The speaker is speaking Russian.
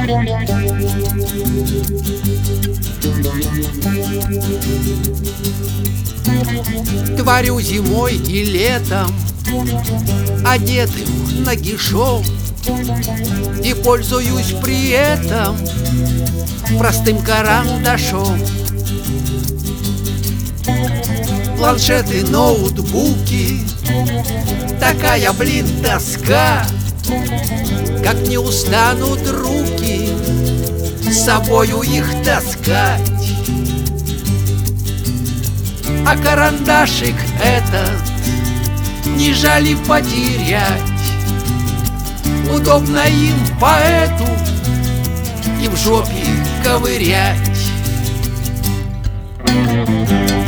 Творю зимой и летом одетым нагишом, и пользуюсь при этом простым карандашом. Планшеты, ноутбуки, такая, блин, тоска, как не устанут руки с собою их таскать. А карандашик этот не жаль потерять, удобно им поэту и в жопе ковырять.